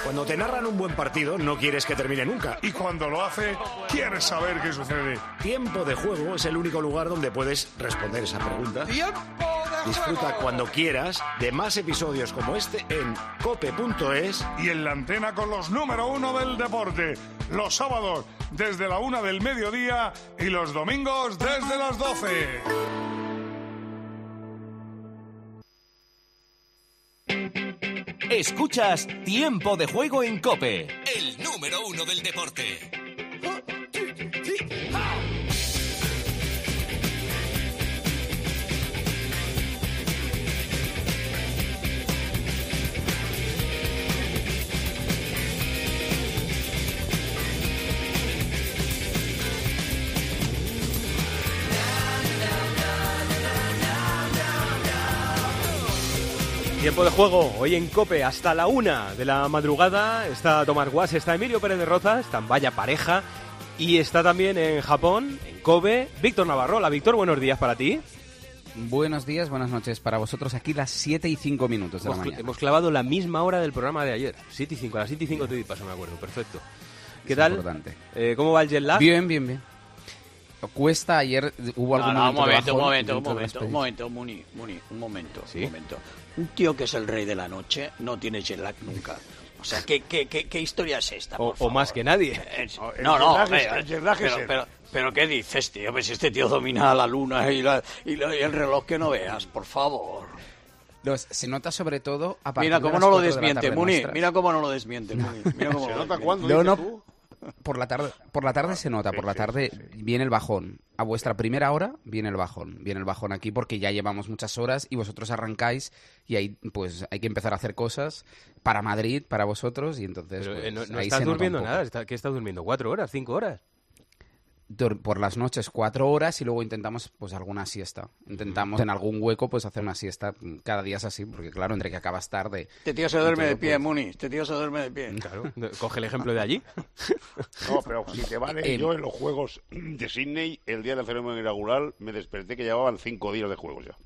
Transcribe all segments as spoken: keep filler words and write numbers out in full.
Cuando te narran un buen partido, no quieres que termine nunca. Y cuando lo hace, quieres saber qué sucede. Tiempo de Juego es el único lugar donde puedes responder esa pregunta. ¡Tiempo de Disfruta juego! cuando quieras de más episodios como este en cope punto es. Y en la antena con los número uno del deporte. Los sábados desde la una del mediodía y los domingos desde las doce. Escuchas Tiempo de Juego en COPE, el número uno del deporte. Tiempo de Juego, hoy en COPE hasta la una de la madrugada. Está Tomás Guas, está Emilio Pérez de Rozas, está en Vaya Pareja. Y está también en Japón, en Kobe, Víctor Navarro. Hola Víctor, buenos días para ti. Buenos días, buenas noches para vosotros. Aquí las siete y cinco minutos de hemos, la mañana. Hemos clavado la misma hora del programa de ayer, siete y cinco, a las siete y cinco te di paso, me acuerdo, perfecto. ¿Qué Es tal? Importante. Eh, ¿Cómo va el jet lag? Bien, bien, bien. Cuesta, ayer hubo algún no, no, momento un momento, de un bajón momento, dentro un de la momento, un momento, Muni, Muni, un momento, ¿Sí? un momento. Un tío que es el rey de la noche no tiene jet lag nunca. O sea, ¿qué, qué, qué, qué historia es esta, O, por o favor? más que nadie. Eh, El No, jet no, lag es- hombre, el jet lag es pero, él. pero, pero ¿qué dices, tío? Pues este tío domina la luna y, la, y, la- y el reloj que no veas, por favor. No, se nota sobre todo a partir Mira de cómo las no lo cuatro de la desmiente, tarde Muni, nuestras. mira cómo no lo desmiente, Muni. Mira cómo ¿Se lo nota desmiente. cuándo, No, dices no. tú? Por la tarde, por la tarde se nota, sí, por la sí, tarde sí, sí. viene el bajón. A vuestra primera hora viene el bajón. Viene el bajón aquí porque ya llevamos muchas horas y vosotros arrancáis y ahí pues hay que empezar a hacer cosas para Madrid, para vosotros y entonces Pero, pues, eh, no no ahí estás se nota un durmiendo poco. nada, está- ¿qué estás durmiendo? ¿Cuatro horas? ¿Cinco horas? Dur- por las noches cuatro horas y luego intentamos pues alguna siesta. Intentamos en algún hueco pues hacer una siesta. Cada día es así, porque claro, entre que acabas tarde... Este tío se y duerme todo, de pie, pues- Muni. Este tío se duerme de pie. Claro. Coge el ejemplo de allí. No, pero si te vale, Eh, yo en los Juegos de Sydney, el día de la ceremonia inaugural, me desperté que llevaban cinco días de juegos ya.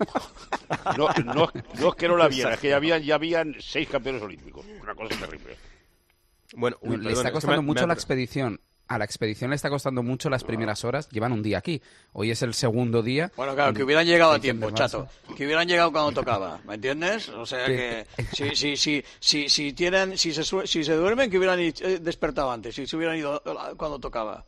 No, no, no es que no la viera, es que ya habían, ya habían seis campeones olímpicos. Una cosa terrible. Bueno, uy, le perdón, está es que costando me- mucho me la ha- expedición. A la expedición le está costando mucho las primeras horas. Llevan un día aquí. Hoy es el segundo día. Bueno, claro, que hubieran llegado a Dicen tiempo, del chato. Barça. Que hubieran llegado cuando tocaba, ¿me entiendes? O sea que si si si si si tienen si se sue- si se duermen que hubieran i- eh, despertado antes, si se hubieran ido eh, cuando tocaba.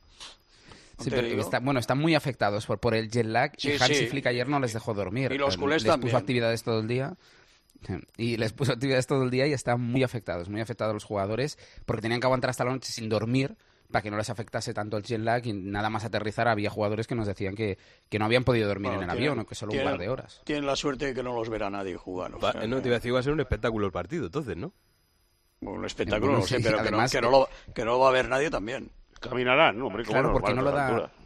¿No Sí, te pero digo? está, bueno, están muy afectados por, por el jet lag Sí, y Hansi sí. Flick ayer no les dejó dormir. Y los Eh, culés les también. puso actividades todo el día. Sí, Y les puso actividades todo el día y están muy afectados, muy afectados los jugadores porque tenían que aguantar hasta la noche sin dormir para que no les afectase tanto el jet lag y nada más aterrizar había jugadores que nos decían que, que no habían podido dormir Bueno, en el tienen- avión o que solo un tienen- par de horas. Tienen la suerte de que no los verá nadie jugar. o Va- sea no, que- te iba a decir, va a ser un espectáculo el partido, entonces, ¿no? Bueno, un espectáculo, Bueno, no sé, sí, pero que, además no, que, que- no lo, que no lo va a ver nadie también. Caminarán, ¿no? Hombre, como Claro, normal, porque no a lo esta da- altura.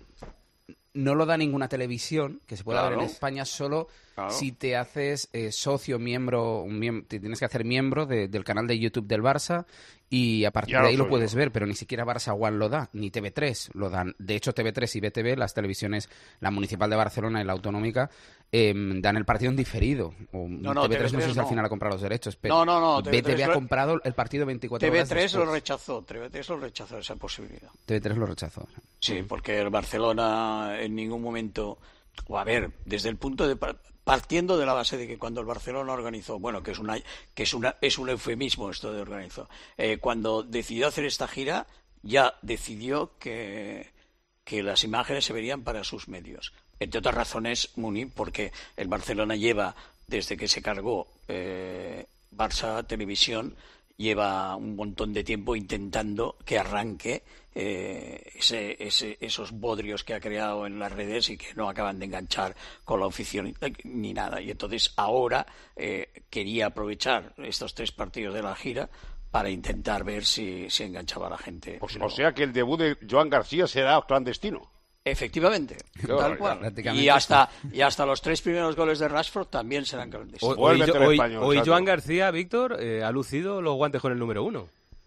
No lo da ninguna televisión que se pueda ver Claro. en España, solo Claro. si te haces eh, socio, miembro, un miem- te tienes que hacer miembro de- del canal de YouTube del Barça y a partir Ya de lo ahí lo soy, puedes ¿no? ver, pero ni siquiera Barça One lo da, ni T V tres lo dan. De hecho, T V tres y B T V, las televisiones, la Municipal de Barcelona y la Autonómica, eh, dan el partido en diferido. O No, no, T V tres no sé T V tres si al no. final ha comprado los derechos, pero No, no, no, B T V T V tres ha lo- comprado el partido veinticuatro horas T V tres lo después. rechazó, T V tres lo rechazó esa posibilidad. T V tres lo rechazó. Sí, porque el Barcelona en ningún momento, o a ver, desde el punto de par- partiendo de la base de que cuando el Barcelona organizó, bueno, que es una que es una es un eufemismo esto de organizó, eh, cuando decidió hacer esta gira ya decidió que que las imágenes se verían para sus medios. Entre otras razones, Muni, porque el Barcelona lleva desde que se cargó eh, Barça Televisión lleva un montón de tiempo intentando que arranque eh, ese, ese, esos bodrios que ha creado en las redes y que no acaban de enganchar con la afición ni nada. Y entonces ahora eh, quería aprovechar estos tres partidos de la gira para intentar ver si, si enganchaba a la gente. O, o sea que el debut de Joan García será clandestino. Efectivamente, tal cual. Prácticamente Y hasta, y hasta los tres primeros goles de Rashford también serán clandestinos. Hoy, hoy, Vuélvete al hoy- español, hoy chato. Joan García, Víctor, eh, ha lucido los guantes con el número uno.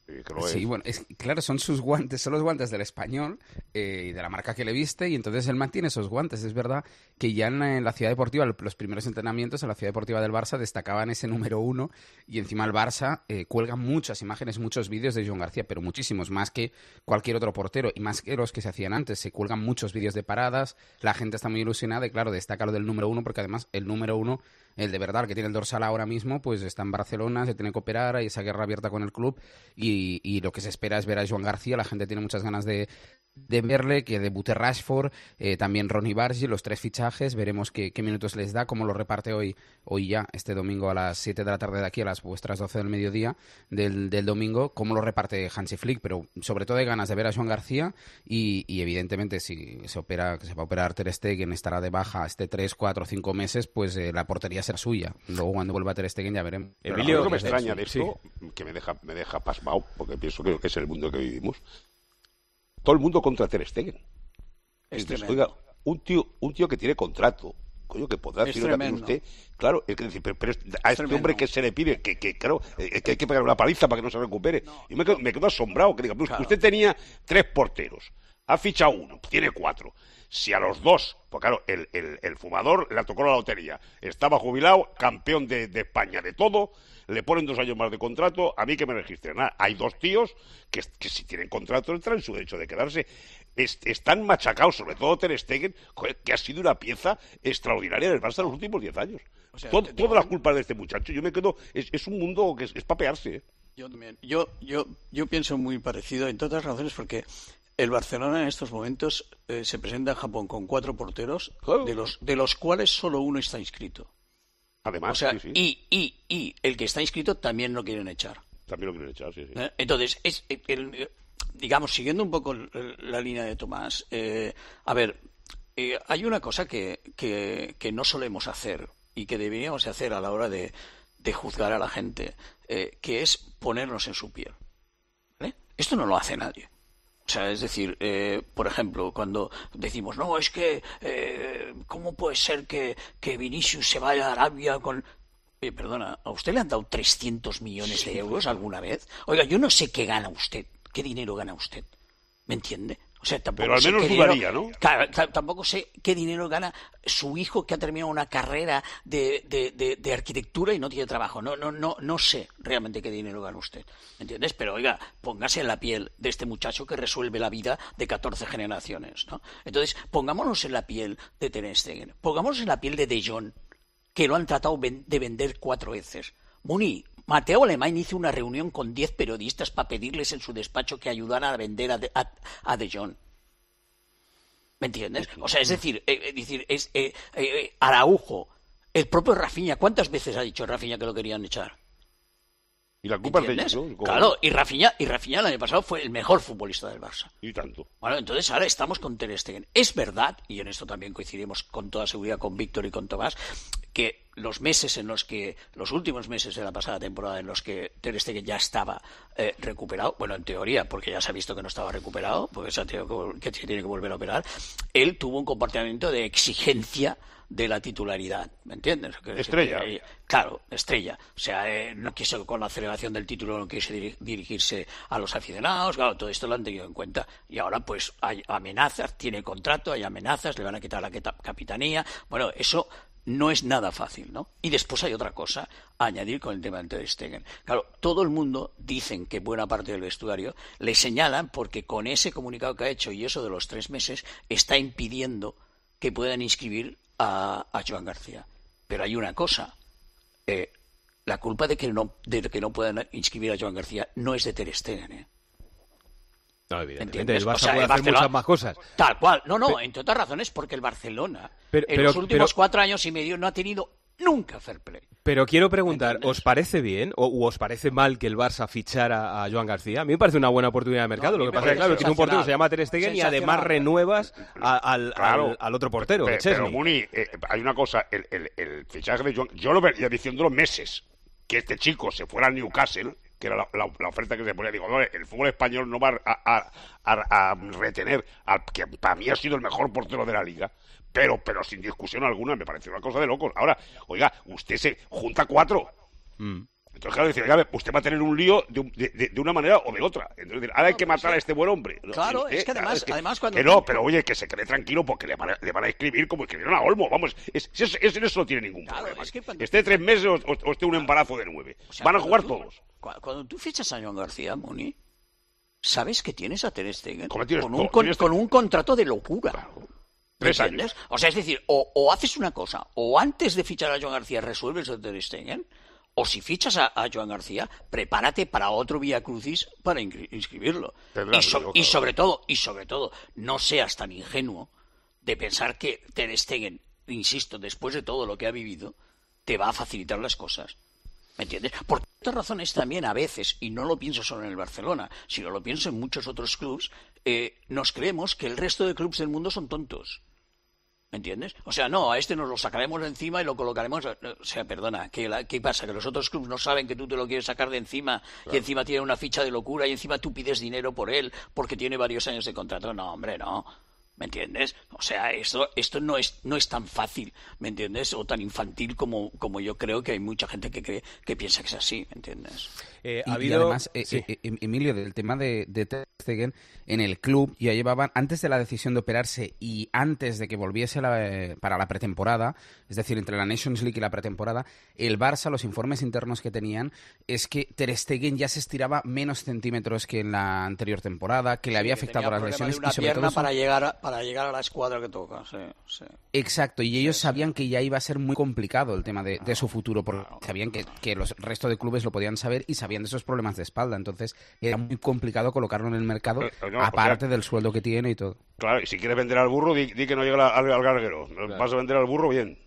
Sí, bueno, es, claro, son sus guantes, son los guantes del Español eh, y de la marca que le viste, y entonces él mantiene esos guantes. Es verdad que ya en, en la Ciudad Deportiva, los primeros entrenamientos en la Ciudad Deportiva del Barça destacaban ese número uno, y encima el Barça eh, cuelga muchas imágenes, muchos vídeos de Joan García, pero muchísimos, más que cualquier otro portero, y más que los que se hacían antes. Se cuelgan muchos vídeos de paradas, la gente está muy ilusionada, y claro, destaca lo del número uno, porque además el número uno, el de verdad, el que tiene el dorsal ahora mismo, pues está en Barcelona, se tiene que operar, hay esa guerra abierta con el club, y, y lo que se espera es ver a Joan García. La gente tiene muchas ganas de, de verle, que debute Rashford, eh, también Ronny Bargi, los tres fichajes. Veremos qué, qué minutos les da, cómo lo reparte hoy, hoy ya, este domingo a las siete de la tarde de aquí, a las vuestras doce del mediodía del, del domingo, cómo lo reparte Hansi Flick. Pero sobre todo hay ganas de ver a Joan García, y, y evidentemente si se opera, que se va a operar Ter Stegen, estará de baja este tres, cuatro, cinco meses, pues eh, la portería será suya. Luego cuando vuelva Ter Stegen ya veremos. Emilio, lo que me extraña de esto, sí, que me deja, me deja pasmado, porque pienso que es el mundo que vivimos. Todo el mundo contra Ter Stegen. Entonces, oiga, un tío, un tío que tiene contrato, coño, que podrá decir lo que usted. Claro, es que decir, pero, pero a este tremendo. Hombre que se le pide, que, que claro, eh, que hay que pegar una paliza para que no se recupere. No. Y me quedo, me quedo asombrado, que diga, claro, usted tenía tres porteros, ha fichado uno, tiene cuatro. Si a los dos, pues claro, el, el, el fumador le tocó la lotería, estaba jubilado, campeón de, de España de todo, le ponen dos años más de contrato, a mí que me registren. Nada, hay dos tíos que, que si tienen contrato entran en su derecho de quedarse. Est, están machacados, sobre todo Ter Stegen, que ha sido una pieza extraordinaria del Barça en los últimos diez años. O sea, Todo, todas las culpas de este muchacho, yo me quedo, es, es un mundo que es, es papearse. ¿eh? Yo también, yo, yo, yo pienso muy parecido, entre otras razones, porque el Barcelona en estos momentos eh, se presenta en Japón con cuatro porteros, oh. de los de los cuales solo uno está inscrito. Además, o sea, sí, sí. Y, y, y el que está inscrito también lo quieren echar. También lo quieren echar, sí, sí. ¿Eh? Entonces, es el, el, digamos, siguiendo un poco la línea de Tomás, eh, a ver, eh, hay una cosa que, que, que no solemos hacer y que deberíamos hacer a la hora de, de juzgar a la gente, eh, que es ponernos en su piel. ¿Vale? Esto no lo hace nadie. O sea, es decir, eh, por ejemplo, cuando decimos, no, es que, eh, ¿cómo puede ser que, que Vinicius se vaya a Arabia con...? Oye, perdona, ¿a usted le han dado trescientos millones de euros alguna vez? Oiga, yo no sé qué gana usted, qué dinero gana usted, ¿me entiende? O sea, tampoco Pero al sé menos qué dudaría, dinero, ¿no? Claro, claro, tampoco sé qué dinero gana su hijo que ha terminado una carrera de, de, de, de arquitectura y no tiene trabajo. No, no, no, no sé realmente qué dinero gana usted, ¿me entiendes? Pero oiga, póngase en la piel de este muchacho que resuelve la vida de catorce generaciones, ¿no? Entonces, pongámonos en la piel de Ter Stegen, pongámonos en la piel de De Jong, que lo han tratado de vender cuatro veces. Muni, Mateo Alemán hizo una reunión con diez periodistas para pedirles en su despacho que ayudaran a vender a De, a, a De Jong. ¿Me entiendes? O sea, es decir, eh, es decir, es eh, eh, Araujo, el propio Rafinha, ¿cuántas veces ha dicho Rafinha que lo querían echar? Y la culpa es de ellos, ¿no? Claro, y Rafinha, y Rafinha el año pasado fue el mejor futbolista del Barça. Y tanto. Bueno, entonces ahora estamos con Ter Stegen. Es verdad, y en esto también coincidimos con toda seguridad con Víctor y con Tomás, que los meses en los que, los últimos meses de la pasada temporada en los que Ter Stegen ya estaba eh, recuperado, bueno, en teoría, porque ya se ha visto que no estaba recuperado, porque se ha tenido que, que tiene que volver a operar, él tuvo un comportamiento de exigencia de la titularidad, ¿me entiendes? Estrella. Eh, claro, estrella. O sea, eh, no quiso, con la celebración del título, no quiso dir- dirigirse a los aficionados, claro, todo esto lo han tenido en cuenta. Y ahora, pues, hay amenazas, tiene contrato, hay amenazas, le van a quitar la capitanía. Bueno, eso no es nada fácil, ¿no? Y después hay otra cosa a añadir con el tema de Ter Stegen. Claro, todo el mundo, dicen que buena parte del vestuario, le señalan porque con ese comunicado que ha hecho y eso de los tres meses, está impidiendo que puedan inscribir A, a Joan García. Pero hay una cosa, eh, la culpa de que no de que no puedan inscribir a Joan García no es de Ter Stegen, ¿eh? No, evidentemente, ¿Entiendes? el Barça O sea, puede el hacer Barcelona- muchas más cosas. Tal cual, no, no, Pero- entre otras razones porque el Barcelona Pero- en pero- los últimos pero- cuatro años y medio no ha tenido nunca fair play. Pero quiero preguntar, ¿Entiendes? ¿os parece bien o u os parece mal que el Barça fichara a Joan García? A mí me parece una buena oportunidad de mercado. No, a mí Lo que me pasa es que, parece claro, tiene un portero que se llama Ter Stegen y sensacional. además renuevas a- al, Claro. al, al otro portero, Pe- el Pero, Chesney. Muni, eh, hay una cosa, el, el, el fichaje de Joan, yo lo venía diciéndolo meses, que este chico se fuera al Newcastle, que era la, la- la oferta que se ponía, digo, no, el fútbol español no va a, a- a- a retener al que para mí ha sido el mejor portero de la liga, pero, pero sin discusión alguna, me parece una cosa de locos. Ahora, oiga, usted se junta cuatro, Mm. Entonces, claro, dice, oiga, usted va a tener un lío de, de, de, de una manera o de otra. Entonces, ahora hay que matar a este buen hombre. Claro, ¿Eh? es que además, es que, además cuando... Que no, pero oye, que se quede tranquilo porque le van a, le van a escribir como escribieron a Olmo. Vamos, es, es, es, eso no tiene ningún claro, problema. Es que cuando... Esté tres meses o, o, o esté un embarazo de nueve. O sea, van a jugar tú, todos. Cuando, cuando tú fichas a Joan García, Moni, sabes que tienes a Ter Stegen con, tienes, un, con, tienes con un contrato de locura. Claro. Tres ¿entiendes? años. O sea, es decir, o, o haces una cosa, o antes de fichar a Joan García resuelves a Ter Stegen, o si fichas a, a Joan García, prepárate para otro Vía Crucis para inscri- inscribirlo. Y, so- claro. y sobre todo, y sobre todo, no seas tan ingenuo de pensar que Ter Stegen, insisto, después de todo lo que ha vivido, te va a facilitar las cosas. ¿Me entiendes? Por otras razones también a veces, y no lo pienso solo en el Barcelona, sino lo pienso en muchos otros clubs, eh, nos creemos que el resto de clubs del mundo son tontos. ¿Me entiendes? O sea, no, a este nos lo sacaremos de encima y lo colocaremos... O sea, perdona, ¿qué, la, ¿qué pasa? ¿Que los otros clubes no saben que tú te lo quieres sacar de encima claro. y encima tiene una ficha de locura y encima tú pides dinero por él porque tiene varios años de contrato? No, hombre, no. ¿Me entiendes? O sea, esto esto no es no es tan fácil, ¿me entiendes? O tan infantil como, como yo creo que hay mucha gente que cree que piensa que es así, ¿me entiendes? Eh, ha y, habido... y además, eh, sí. eh, Emilio, del tema de, de Ter Stegen, en el club ya llevaban, antes de la decisión de operarse y antes de que volviese la, eh, para la pretemporada, es decir, entre la Nations League y la pretemporada, el Barça, los informes internos que tenían, es que Ter Stegen ya se estiraba menos centímetros que en la anterior temporada, que le había sí, afectado las lesiones. Una y sobre pierna todo para llegar a, para llegar a la escuadra que toca, sí, sí. Exacto, y ellos sí, sabían sí. que ya iba a ser muy complicado el tema de, de su futuro, porque claro, sabían que, que los resto de clubes lo podían saber y sabían de esos problemas de espalda, entonces era muy complicado colocarlo en el mercado, eh, no, aparte o sea, del sueldo que tiene y todo. Claro, y si quieres vender al burro, di, di que no llega al, al garguero, claro. Vas a vender al burro bien.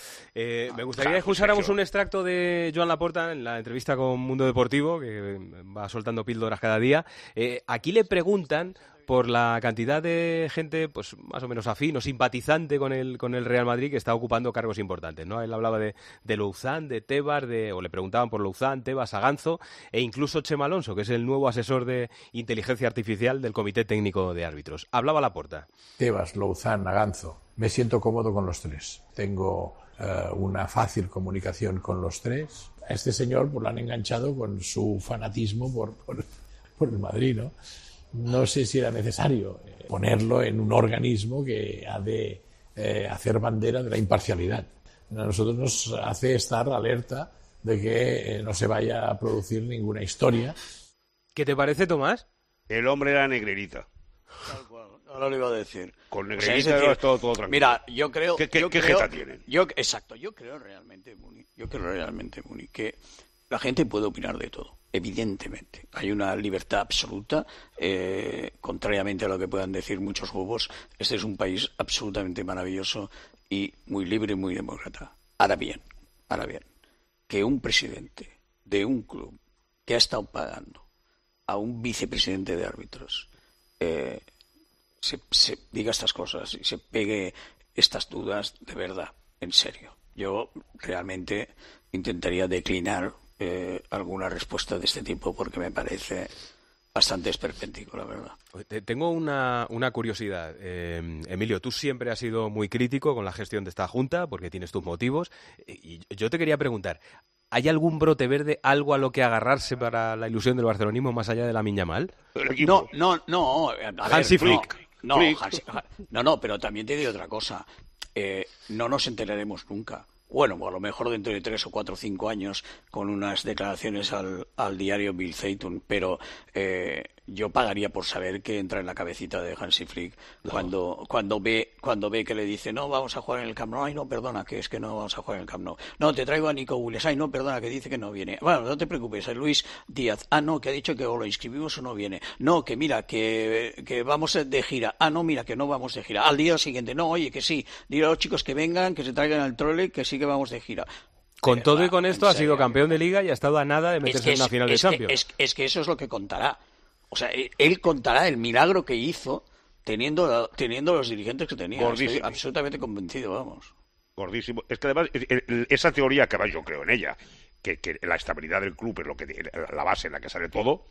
Eh, me gustaría que escucháramos un extracto de Joan Laporta en la entrevista con Mundo Deportivo, que va soltando píldoras cada día. Eh, aquí le preguntan por la cantidad de gente, pues más o menos afín o simpatizante con el con el Real Madrid que está ocupando cargos importantes, ¿no? Él hablaba de, de Louzán, de Tebas, de, o le preguntaban por Louzán, Tebas, Aganzo, e incluso Chema Alonso, que es el nuevo asesor de inteligencia artificial del Comité Técnico de Árbitros. Hablaba Laporta. Tebas, Louzán, Aganzo. Me siento cómodo con los tres. Tengo uh, una fácil comunicación con los tres. A este señor pues, lo han enganchado con su fanatismo por, por, por el Madrid, ¿no? No sé si era necesario ponerlo en un organismo que ha de eh, hacer bandera de la imparcialidad. A nosotros nos hace estar alerta de que eh, no se vaya a producir ninguna historia. ¿Qué te parece, Tomás? El hombre era negrerita. Tal cual. Ahora lo iba a decir. Con negrerita, o sea, es decir, todo, todo tranquilo. Mira, yo creo... ¿Qué, qué, yo qué creo, jeta tienen? Yo, exacto, yo creo realmente, Muni, yo creo realmente, Muni, que la gente puede opinar de todo, evidentemente. Hay una libertad absoluta, eh, contrariamente a lo que puedan decir muchos bobos. Este es un país absolutamente maravilloso y muy libre y muy demócrata. Ahora bien, ahora bien, que un presidente de un club que ha estado pagando a un vicepresidente de árbitros eh, se, se diga estas cosas y se pegue estas dudas, de verdad, en serio. Yo realmente intentaría declinar Eh, alguna respuesta de este tipo porque me parece bastante esperpéntico, la verdad. Tengo una, una curiosidad. Eh, Emilio, tú siempre has sido muy crítico con la gestión de esta Junta porque tienes tus motivos. Y yo te quería preguntar, ¿hay algún brote verde, algo a lo que agarrarse para la ilusión del barcelonismo más allá de la Miñamal? No, no, no. A ver, Hansi Flick. No, no, Hansi, no, no, pero también te digo otra cosa. Eh, no nos enteraremos nunca. Bueno, a lo mejor dentro de tres o cuatro o cinco años con unas declaraciones al, al diario Bill Zeitung, pero eh, yo pagaría por saber qué entra en la cabecita de Hansi Flick no. cuando cuando ve cuando ve que le dice no, vamos a jugar en el Camp Nou, ay no, perdona, que es que no vamos a jugar en el Camp Nou, no, te traigo a Nico Williams, ay no, perdona, que dice que no viene, bueno, no te preocupes, a Luis Díaz, ah no, que ha dicho que o lo inscribimos o no viene, no, que mira, que, que vamos de gira, ah no, mira, que no vamos de gira, al día siguiente, no, oye, que sí, dile a los chicos que vengan, que se traigan al trole, que sí que vamos de gira. Con todo y con esto ha sido campeón de Liga y ha estado a nada de meterse en una final de Champions. Es, es que eso es lo que contará. O sea, él contará el milagro que hizo teniendo, teniendo los dirigentes que tenía. Estoy absolutamente convencido, vamos. Gordísimo. Es que además, esa teoría que yo creo en ella, que, que la estabilidad del club es lo que la base en la que sale todo,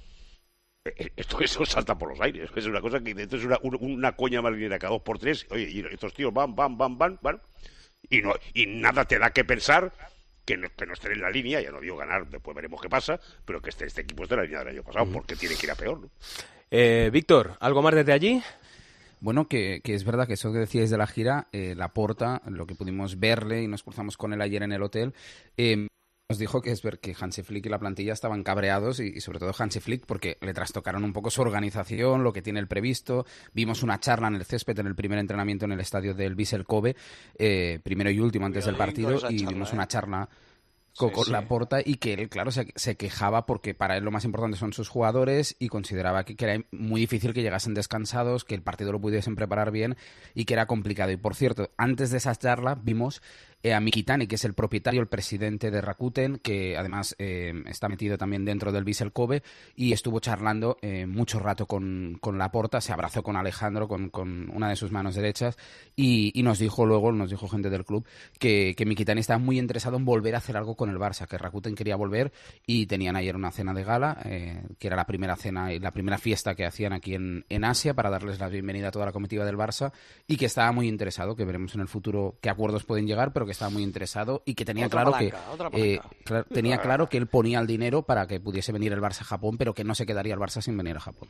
esto eso salta por los aires. Es una cosa que esto es una, una coña marinera cada dos por tres. Oye, y estos tíos van, van, van, van, van, y, no, y nada te da que pensar que no, que no estén en la línea, ya no digo ganar, después veremos qué pasa, pero que este, este equipo esté en la línea del año pasado, uh-huh. porque tiene que ir a peor, ¿no? Eh, Víctor, ¿algo más desde allí? Bueno, que, que es verdad que eso que decíais de la gira, eh, Laporta, lo que pudimos verle y nos cruzamos con él ayer en el hotel, eh, nos dijo que es ver que Hansi Flick y la plantilla estaban cabreados y, y sobre todo Hansi Flick porque le trastocaron un poco su organización, lo que tiene el previsto. Vimos una charla en el césped en el primer entrenamiento en el estadio del Vissel Kobe, eh, primero y último antes del partido, y charla, vimos una charla con, sí, con sí. Laporta y que él, claro, se, se quejaba porque para él lo más importante son sus jugadores y consideraba que, que era muy difícil que llegasen descansados, que el partido lo pudiesen preparar bien y que era complicado. Y por cierto, antes de esa charla vimos eh, a Mikitani, que es el propietario, el presidente de Rakuten, que además eh, está metido también dentro del Vissel Kobe, y estuvo charlando eh, mucho rato con, con Laporta, se abrazó con Alejandro, con, con una de sus manos derechas, y, y nos dijo luego, nos dijo gente del club, que, que Mikitani estaba muy interesado en volver a hacer algo con el Barça, que Rakuten quería volver, y tenían ayer una cena de gala, eh, que era la primera cena y la primera fiesta que hacían aquí en, en Asia, para darles la bienvenida a toda la comitiva del Barça, y que estaba muy interesado, que veremos en el futuro qué acuerdos pueden llegar, pero que estaba muy interesado y que tenía otra claro palanca, que eh, cl- tenía claro que él ponía el dinero para que pudiese venir el Barça a Japón, pero que no se quedaría el Barça sin venir a Japón.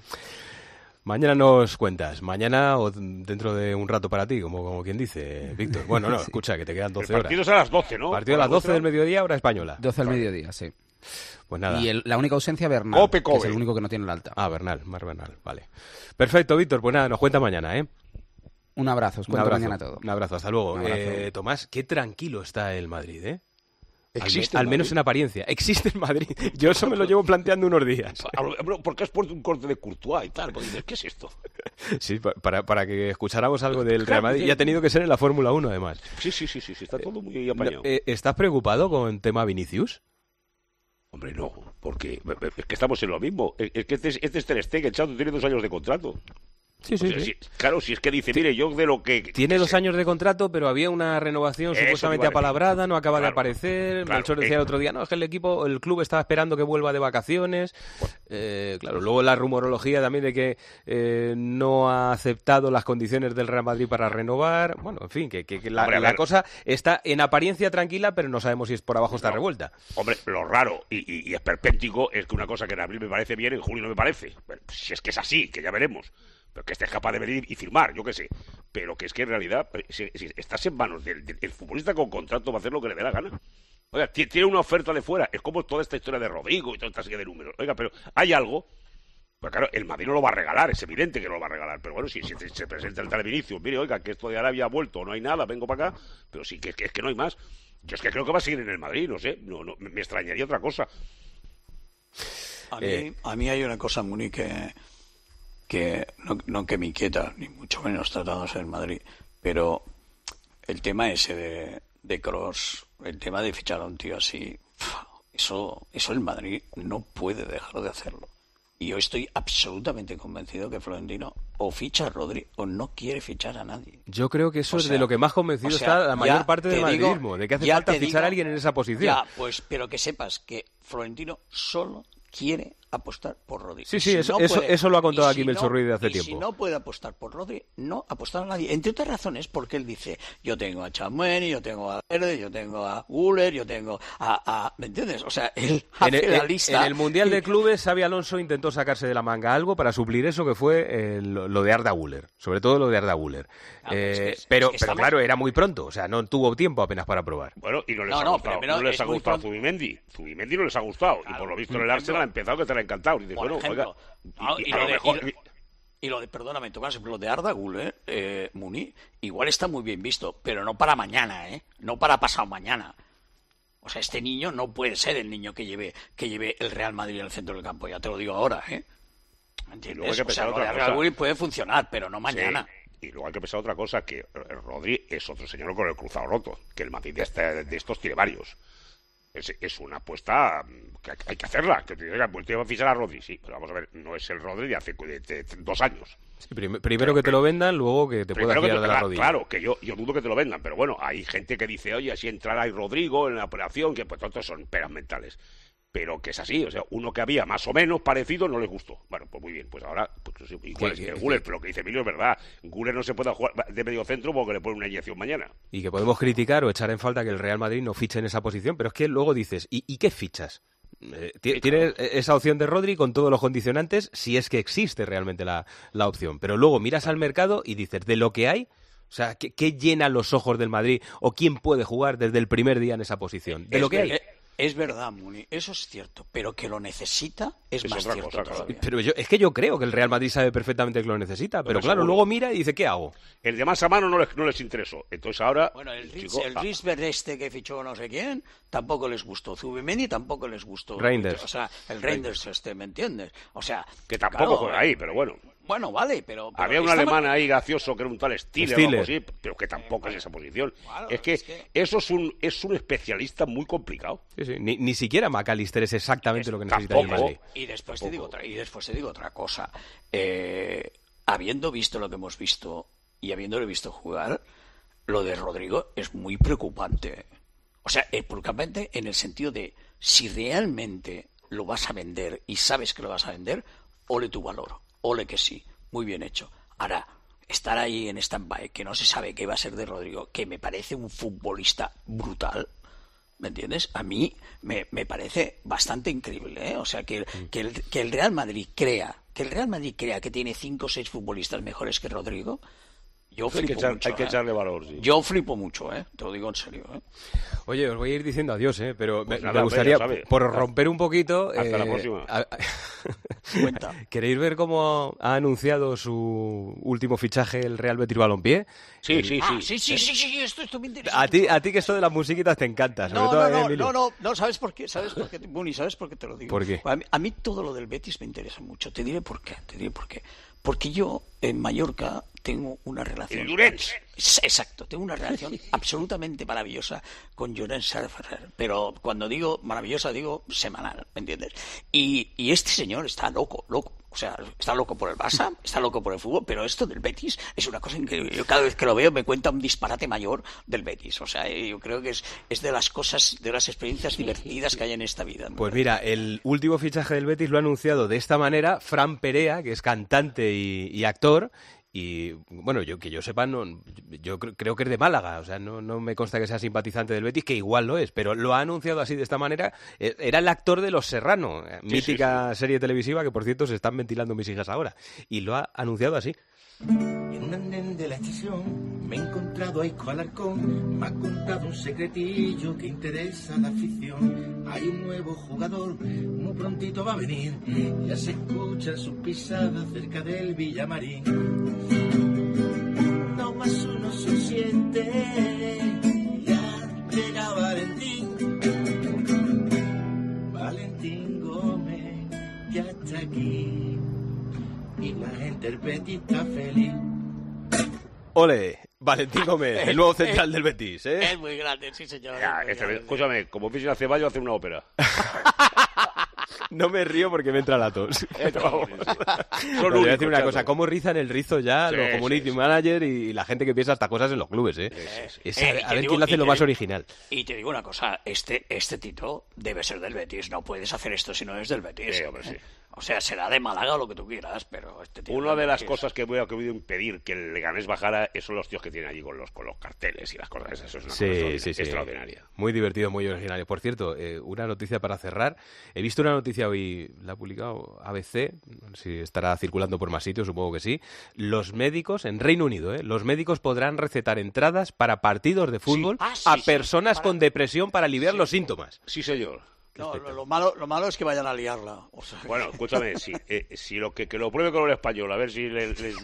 Mañana nos cuentas, mañana o dentro de un rato para ti, como, como quien dice, Víctor. Bueno, no, sí. Escucha, que te quedan doce horas. El partido es a las doce, ¿no? Partido a las doce del mediodía, hora española. doce del mediodía, sí. Pues nada. Y el, la única ausencia, Bernal, Cope, Kobe. que es el único que no tiene el alta. Ah, Bernal, Mar Bernal, vale. Perfecto, Víctor, pues nada, nos cuenta mañana, ¿eh? Un abrazo, os cuento un abrazo, mañana todo. Un abrazo, hasta luego. Abrazo. Eh, Tomás, qué tranquilo está el Madrid, ¿eh? Existe al, al menos en apariencia. Existe en Madrid. Yo eso me lo llevo planteando unos días. ¿Por qué has puesto un corte de Courtois y tal? Porque dices, ¿qué es esto? Sí, para, para que escucháramos algo del Real Madrid. Y ha tenido que ser en la Fórmula uno, además. Sí, sí, sí, sí, sí, está todo muy apañado. Eh, ¿Estás preocupado con tema Vinicius? Hombre, no, porque es que estamos en lo mismo. Es que este es, este es Ter Stegen, echado, tiene dos años de contrato. Sí, sí, o sea, sí. Si, claro, si es que dice, mire, yo de lo que... Tiene que dos sé. años de contrato, pero había una renovación Eso supuestamente apalabrada, no acaba claro, de aparecer. claro, Melchor decía eh, el otro día, no, es que el equipo, el club estaba esperando que vuelva de vacaciones. Eh, claro, luego la rumorología también de que eh, no ha aceptado las condiciones del Real Madrid para renovar. Bueno, en fin, que, que, que la, hombre, la cosa está en apariencia tranquila, pero no sabemos si es por abajo está no, revuelta. Hombre, lo raro y, y, y esperpéntico es que una cosa que en abril me parece bien, en julio no me parece. Bueno, si es que es así, que ya veremos. Pero que estés capaz de venir y firmar, yo qué sé. Pero que es que en realidad, si, si estás en manos del, del, del futbolista con contrato, va a hacer lo que le dé la gana. Oiga, tiene una oferta de fuera. Es como toda esta historia de Rodrigo y toda esta serie de números. Oiga, pero hay algo. Pues claro, el Madrid no lo va a regalar, es evidente que no lo va a regalar. Pero bueno, si, si se presenta el tal Vinicius, mire, oiga, que esto de Arabia ha vuelto, no hay nada, vengo para acá. Pero sí, que, que es que no hay más. Yo es que creo que va a seguir en el Madrid, no sé. No, no, me extrañaría otra cosa. A mí, Eh. a mí hay una cosa, Muni, que... que no, no que me inquieta, ni mucho menos tratándose del Madrid, pero el tema ese de, de Kroos, el tema de fichar a un tío así, eso, eso el Madrid no puede dejar de hacerlo. Y yo estoy absolutamente convencido que Florentino o ficha a Rodri o no quiere fichar a nadie. Yo creo que eso O es sea, de lo que más convencido o sea, está la mayor ya parte del te digo- madridismo, de que hace ya falta te fichar digo- a alguien en esa posición. Ya, pues, pero que sepas que Florentino solo quiere apostar por Rodri. Sí, Y sí, si eso- no eso- puede- eso lo ha contado y aquí si Melchor no- Ruiz de hace y tiempo. si no puede apostar por Rodri, no apostar a nadie. Entre otras razones, porque él dice, yo tengo a Chamueni, yo tengo a Verde, yo tengo a Guller, yo tengo a... a ¿me entiendes? O sea, él hace En el, la lista. en el Mundial de Clubes, Xabi Alonso intentó sacarse de la manga algo para suplir eso que fue eh, lo, lo de Arda Güler, sobre todo lo de Arda Güler. Ah, pues Eh, es que- es pero, que pero estamos- claro, era muy pronto, o sea, no tuvo tiempo apenas para probar. Bueno, y no les No, ha no, gustado, primero no les es ha muy gustado pronto. Zubimendi. Zubimendi no les ha gustado. Claro, y por lo visto por en el Arsenal ejemplo. ha empezado que te la ha encantado. Y dices, Por bueno, ejemplo, oiga, no, y, y y a lo lo de- mejor... y lo- Y lo de, perdóname, Tomás, lo de Arda Güler, eh, Muni, igual está muy bien visto, pero no para mañana, ¿eh? No para pasado mañana. O sea, este niño no puede ser el niño que lleve que lleve el Real Madrid en el centro del campo, ya te lo digo ahora, ¿eh? Y luego hay ¿Entiendes? que O sea, pensar lo de otra Arda cosa. Güler puede funcionar, pero no mañana. Sí, y luego hay que pensar otra cosa, que Rodri es otro señor con el cruzado roto, que el Madrid de, este- de estos tiene varios. Es, es una apuesta que hay, hay que hacerla. Que te diga, pues te voy a fichar a Rodri, sí, pero vamos a ver, no es el Rodri de hace de, de- de dos años. Sí, prim- primero que te lo vendan, luego que te pueda Primero que fiar te- de la claro, rodilla. Claro, que yo, yo dudo que te lo vendan, pero bueno, hay gente que dice, oye, si entrará ahí Rodrigo en la operación, que pues todos son peras mentales. pero que es así, o sea, uno que había más o menos parecido no le gustó. Bueno, pues muy bien, pues ahora, pues, igual es que el Guller, pero lo que dice Emilio es verdad, Guller no se puede jugar de medio centro porque le pone una inyección mañana. Y que podemos criticar o echar en falta que el Real Madrid no fiche en esa posición, pero es que luego dices, ¿y, y qué fichas? Eh, tienes esa opción de Rodri con todos los condicionantes, si es que existe realmente la, la opción, pero luego miras al mercado y dices, de lo que hay, o sea, ¿qué, qué llena los ojos del Madrid o quién puede jugar desde el primer día en esa posición? De es, lo que hay. Es, es verdad, Muni, eso es cierto, pero que lo necesita es, es más cierto cosa, todavía. Pero yo, es que yo creo que el Real Madrid sabe perfectamente que lo necesita, pero, pero claro, seguro. Luego mira y dice, ¿qué hago? El de más a mano no les, no les interesó, entonces ahora... Bueno, el Risberg ah. este que fichó no sé quién, tampoco les gustó, Zubimendi tampoco les gustó. Reinders. O sea, el Reinders este, ¿me entiendes? O sea... Que tampoco claro, juega ahí, pero bueno... Bueno, vale, pero... pero había un alemán ahí gracioso que era un tal Stiller, Stiller. O algo así, pero que tampoco es esa posición. Claro, es, que es que eso es un es un especialista muy complicado. Sí, sí. Ni, ni siquiera McAllister es exactamente es, lo que necesita el Madrid. Y después, te digo otra, y después te digo otra cosa. Eh, habiendo visto lo que hemos visto y habiéndole visto jugar, lo de Rodrigo es muy preocupante. O sea, es preocupante en el sentido de si realmente lo vas a vender y sabes que lo vas a vender, ole tu valor. Ole que sí, muy bien hecho. Ahora, estar ahí en stand-by, que no se sabe qué va a ser de Rodrigo, que me parece un futbolista brutal, ¿me entiendes? A mí me, me parece bastante increíble, ¿eh? O sea, que, que, el, que el Real Madrid crea, que el Real Madrid crea que tiene cinco o seis futbolistas mejores que Rodrigo, yo flipo hay que, echar, mucho, hay que ¿eh? echarle valor, sí. Yo flipo mucho, ¿eh? Te lo digo en serio, ¿eh? Oye, os voy a ir diciendo adiós, ¿eh? Pero pues me, nada, me gustaría, pues por romper un poquito... Hasta eh, la próxima. A, a, Cuenta. ¿Queréis ver cómo ha anunciado su último fichaje el Real Betis Balompié? Sí, el, sí, ah, sí. sí, sí, sí, sí, esto, esto me interesa. A ti, a ti que esto de las musiquitas te encanta, sobre no, todo no, a no, Emilio. no, no, no, ¿sabes por qué? ¿Sabes por qué? Buni, ¿sabes por qué te lo digo? ¿Por qué? A mí, a mí todo lo del Betis me interesa mucho. Te diré por qué, te diré por qué. Porque yo en Mallorca tengo una relación... El Llorens. Exacto, tengo una relación absolutamente maravillosa con Llorens Ferrer. Pero cuando digo maravillosa, digo semanal, ¿me entiendes? Y, y este señor está loco, loco. O sea, está loco por el Barça, está loco por el fútbol, pero esto del Betis es una cosa increíble. Yo cada vez que lo veo me cuenta un disparate mayor del Betis. O sea, yo creo que es, es de las cosas, de las experiencias divertidas que hay en esta vida. Pues mira, el último fichaje del Betis lo ha anunciado de esta manera Fran Perea, que es cantante y, y actor. Y bueno, yo que yo sepa, no, yo creo, creo que es de Málaga, o sea, no, no me consta que sea simpatizante del Betis, que igual lo es, pero lo ha anunciado así de esta manera. Era el actor de Los Serrano, sí, mítica sí, sí. serie televisiva que por cierto se están ventilando mis hijas ahora, y lo ha anunciado así. En un andén de la estación me he encontrado a Isco Alarcón, me ha contado un secretillo que interesa a la afición. Hay un nuevo jugador, muy prontito va a venir, ya se escuchan sus pisadas cerca del Villamarín. Dos más uno son siete, ya llega Valentín. Valentín Gómez ya está aquí. Y la gente del Betis está feliz. ¡Ole! Valentín Gómez, el nuevo central del Betis, ¿eh? Es muy grande, sí señor. Ya, este, escúchame, como Fisi hace Ceballos hace una ópera. No me río porque me entra la tos. No, no, voy a decir una cosa, cómo rizan el rizo ya sí, los community sí, manager y la gente que piensa hasta cosas en los clubes, ¿eh? Sí, sí. Es, a, eh, a ver digo, quién lo hace lo más te, original. Y te digo una cosa, este este Tito debe ser del Betis, no puedes hacer esto si no es del Betis. Sí, hombre, sí. O sea, será de Málaga o lo que tú quieras, pero este tío... Una de las cosas que voy a querido impedir que el Leganés bajara son los tíos que tienen allí con los con los carteles y las cosas esas. Eso es una sí, cosa extraordinaria, sí, sí. extraordinaria. Muy divertido, muy original. Por cierto, eh, una noticia para cerrar. He visto una noticia hoy, la ha publicado A B C, no sé si estará circulando por más sitios, supongo que sí. Los médicos, en Reino Unido, ¿eh? Los médicos podrán recetar entradas para partidos de fútbol sí. ah, sí, a sí, personas para... con depresión para aliviar sí. los síntomas. Sí, señor. No, lo, lo, malo, lo malo es que vayan a liarla. O sea, bueno, escúchame, si, eh, si lo que, que lo pruebe con el español, a ver si les... les...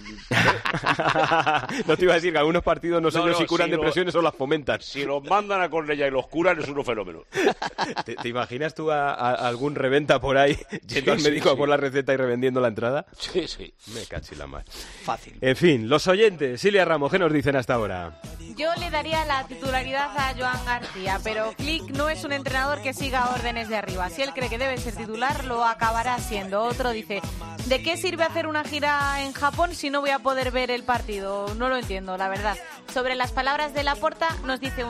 No te iba a decir que algunos partidos no sé no, yo no, si curan si depresiones lo, o las fomentan. Si los mandan a Cornellá y los curan es un fenómeno. ¿Te, te imaginas tú a, a algún reventa por ahí yendo sí, al médico sí, a por sí. la receta y revendiendo la entrada? Sí, sí. Me cachi la más. Fácil. En fin, los oyentes, Silvia Ramos, ¿qué nos dicen hasta ahora? Yo le daría la titularidad a Joan García, pero Flick no es un entrenador que siga órdenes de arriba. Si él cree que debe ser titular, lo acabará siendo. Otro dice, ¿de qué sirve hacer una gira en Japón si no voy a poder ver el partido? No lo entiendo, la verdad. Sobre las palabras de Laporta, nos dice un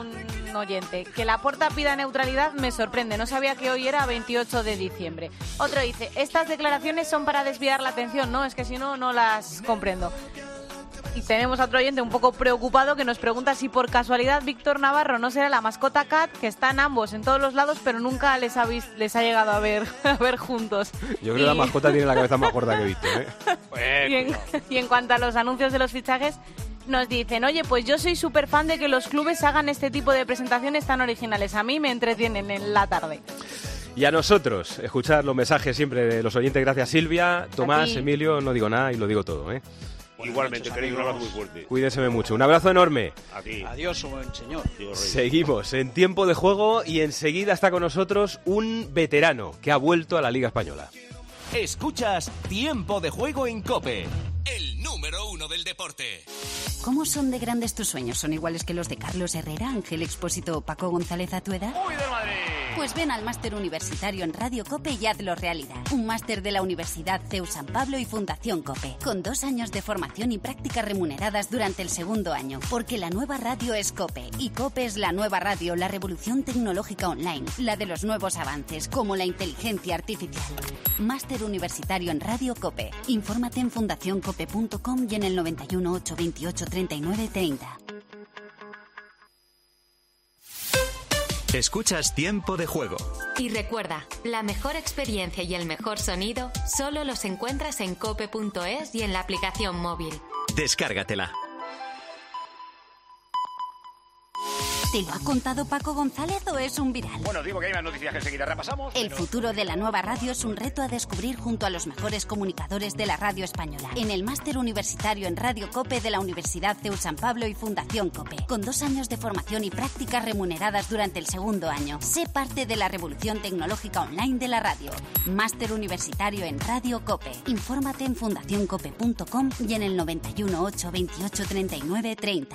oyente, que Laporta pida neutralidad me sorprende. No sabía que hoy era veintiocho de diciembre. Otro dice, estas declaraciones son para desviar la atención. No, es que si no, no las comprendo. Y tenemos a otro oyente un poco preocupado que nos pregunta si por casualidad Víctor Navarro no será la mascota Cat, que están ambos en todos los lados, pero nunca les ha, vis- les ha llegado a ver, a ver juntos. Yo creo y... que la mascota tiene la cabeza más gorda que Víctor, ¿eh? y, en, y en cuanto a los anuncios de los fichajes, nos dicen, oye, pues yo soy súper fan de que los clubes hagan este tipo de presentaciones tan originales. A mí me entretienen en la tarde. Y a nosotros, escuchar los mensajes siempre de los oyentes. Gracias, Silvia. Tomás, Emilio, no digo nada y lo digo todo, ¿eh? Igualmente, querido, un abrazo muy fuerte. Cuídense mucho. Un abrazo enorme. A ti. Adiós, buen señor. Seguimos en tiempo de juego y enseguida está con nosotros un veterano que ha vuelto a la Liga Española. Escuchas Tiempo de Juego en COPE, el número uno del deporte. ¿Cómo son de grandes tus sueños? ¿Son iguales que los de Carlos Herrera, Ángel Expósito o Paco González a tu edad? ¡Uy, del Madrid! Pues ven al máster universitario en Radio COPE y hazlo realidad. Un máster de la Universidad C E U San Pablo y Fundación COPE, con dos años de formación y prácticas remuneradas durante el segundo año. Porque la nueva radio es COPE, y COPE es la nueva radio, la revolución tecnológica online, la de los nuevos avances, como la inteligencia artificial. Máster universitario en Radio COPE. Infórmate en fundación cope punto com y en el noventa y uno, ocho veintiocho, treinta y nueve treinta. Escuchas Tiempo de Juego. Y recuerda, la mejor experiencia y el mejor sonido solo los encuentras en cope punto es y en la aplicación móvil. Descárgatela. ¿Te lo ha contado Paco González o es un viral? Bueno, digo que hay más noticias que enseguida repasamos. El pero... futuro de la nueva radio es un reto a descubrir junto a los mejores comunicadores de la radio española. En el máster universitario en Radio COPE de la Universidad C E U San Pablo y Fundación COPE. Con dos años de formación y prácticas remuneradas durante el segundo año. Sé parte de la revolución tecnológica online de la radio. Máster universitario en Radio COPE. Infórmate en fundación cope punto com y en el noventa y uno, ocho veintiocho, treinta y nueve treinta.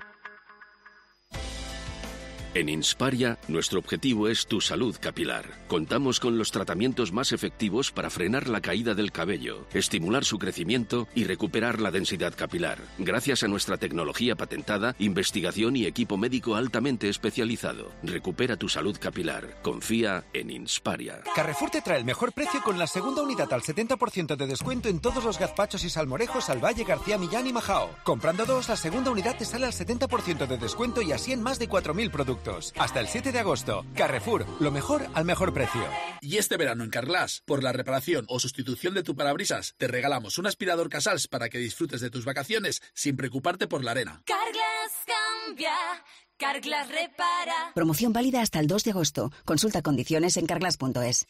En Insparia, nuestro objetivo es tu salud capilar. Contamos con los tratamientos más efectivos para frenar la caída del cabello, estimular su crecimiento y recuperar la densidad capilar, gracias a nuestra tecnología patentada, investigación y equipo médico altamente especializado. Recupera tu salud capilar. Confía en Insparia. Carrefour te trae el mejor precio con la segunda unidad al setenta por ciento de descuento en todos los gazpachos y salmorejos al Valle, García Millán y Majao. Comprando dos, la segunda unidad te sale al setenta por ciento de descuento y así en más de cuatro mil productos. Hasta el siete de agosto. Carrefour, lo mejor al mejor precio. Y este verano en Carglass, por la reparación o sustitución de tu parabrisas, te regalamos un aspirador Casals para que disfrutes de tus vacaciones sin preocuparte por la arena. Carglass cambia, Carglass repara. Promoción válida hasta el dos de agosto. Consulta condiciones en carglass punto es.